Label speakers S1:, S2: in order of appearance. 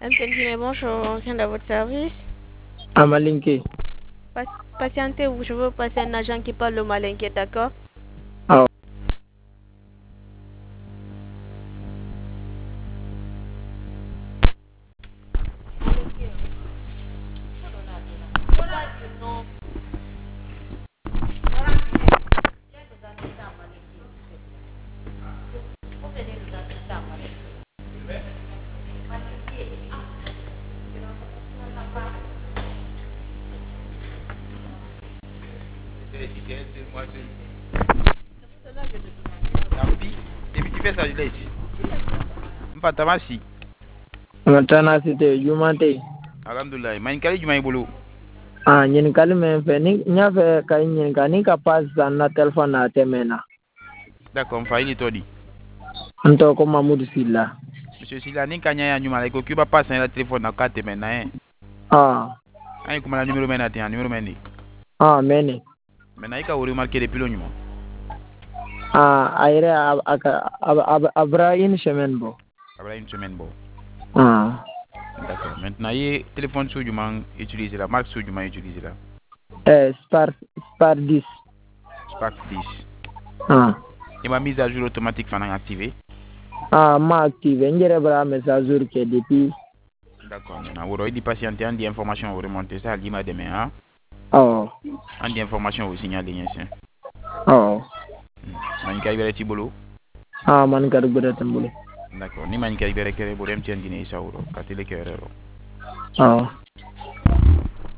S1: MTN bonjour, rien à votre service.
S2: Amalinké.
S1: Patientez-vous, je veux passer un agent qui parle le malinké, d'accord?
S2: Ah.
S3: Depuis tu fais ça, je l'ai ici. Mpatamasi.
S2: Matana site jumate.
S3: Alhamdulillah. Manikali jumai bolo.
S2: Ah, nyen kali men fe ni nya fe ka nyen ka ni ka pass na telephone na temena.
S3: D'accord, on fait todi.
S2: Nto ko Mamoudou Silla.
S3: Monsieur Silla, ni kanya ya nyuma ko kuba pass na téléphone na carte mena hein.
S2: Ah.
S3: Ay kuma na numéro mena tiens, numéro meni.
S2: Ah, mene.
S3: Mena ika wori marqué depuis le nyuma.
S2: Ah, ayre abra une semaine bo.
S3: Abra une semaine bo.
S2: Ah.
S3: D'accord. Maintenant, y téléphone sous du utiliser la marque sous du utiliser là.
S2: Spark 10.
S3: Spark 10.
S2: Ah.
S3: Et ma mise à jour automatique fana activée.
S2: Ah, ma active. Ngere bra mise à jour que depuis.
S3: D'accord. Maintenant, vous aurez des patienter, des informations vous remonter ça, l'ima demain hein.
S2: Oh.
S3: En des informations vous signaler ici.
S2: Oh.
S3: Manika ibere ti bolo.
S2: Ah, man kar gure tambule.
S3: D'accord. Ni manika ibere kere bolo MTN dine isa wuro. Katile kere ro.
S2: Oh.